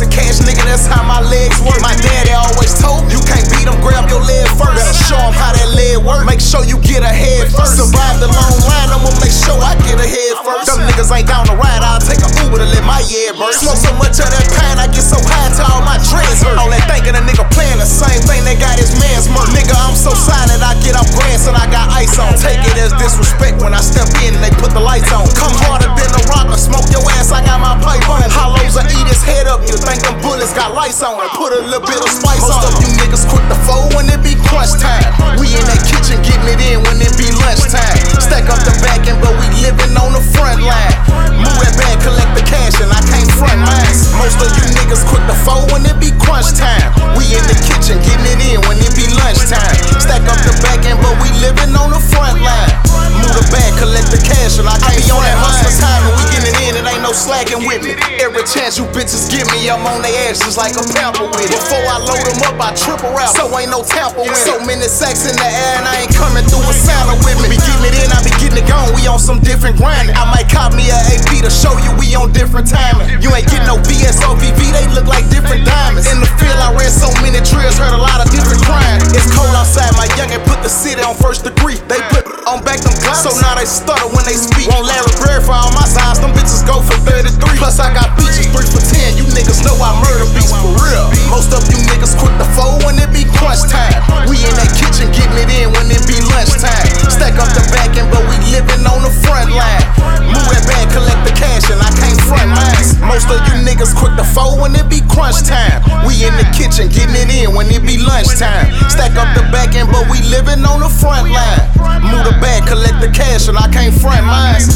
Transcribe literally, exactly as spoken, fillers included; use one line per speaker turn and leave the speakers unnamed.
chasing cash, nigga, that's how my legs work. My daddy always told me, you can't beat them, grab your leg first. Better show them how that leg work. Make sure you get ahead first. Survive the long line, I'ma make sure I get ahead first. Them niggas ain't down the ride, I'll take a Uber to let my head burst. Smoke so much of that pain, I get so high till all my dreads hurt. All that thinking a nigga playing the same thing that got his man's murk. Nigga, I'm so silent, I get off grass and I got ice on. Take it as disrespect when I step in and they put the lights on. Come harder than the rocker, smoke your ass, I got my pipe on. Hollows will eat his head up, you think them bullets got lights on it. Put a little bit of spice on. Most of you niggas quit the foe when it be crunch time. We in that kitchen getting it in when it be lunchtime. Stack up the back end, but we living on the front line. Move that bag, collect the cash, and I can't front mine. Most of you niggas quit the foe when it be crunch time. We in the kitchen getting it in when it be lunchtime. Stack up the back end, but we living on the front line. Move the bag, collect the cash, and I can't be on that hustler time. And we getting in, it ain't no slacking with me. Every chance you bitches give me, I'm on their ass just like a pamper with it. Before I load them up, I triple out, so ain't no tamper with it. So many sacks in the air, and I ain't coming through a saddle with me. Be getting it in, I be getting it gone, we on some different grinding. I might cop me a A P to show you we on different timing. You ain't getting no B S O V V, they look like different diamonds. In the field, I read so many drills, heard a lot of different crimes. It's cold outside, my youngin' put the city on first degree. They put on back them clocks, so now they stutter when they speak. Won't Larry Bird for all my sides, them bitches go for thirty-three. Plus I got features, three for ten, you niggas know I murder beats for real. Most of you niggas quit the foe when it be crunch time. We in that kitchen getting it in when it be lunchtime. Stack up the back end, but we living on the front line. Move that bag, collect the cash, and I can't front mine. Most of you niggas quit the foe when it be crunch time. We in the kitchen getting it in when it be lunchtime. Stack up the back end, but we living on the front line. Move the bag, collect the cash, and I can't front mine.